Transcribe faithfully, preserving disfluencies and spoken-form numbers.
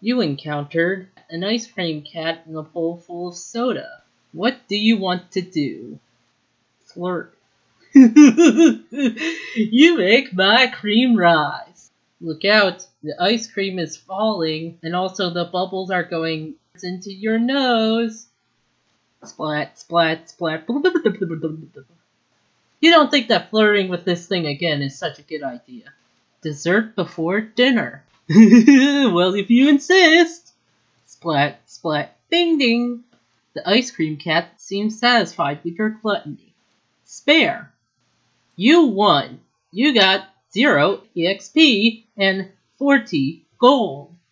You encountered an ice cream cat in a bowl full of soda. What do you want to do? Flirt. You make my cream rise. Look out, the ice cream is falling, and also the bubbles are going into your nose. Splat, splat, splat. You don't think that flirting with this thing again is such a good idea. Dessert before dinner. Well, if you insist. Splat, splat, ding ding. The ice cream cat seems satisfied with your gluttony. Spare. You won. You got zero E X P and forty gold.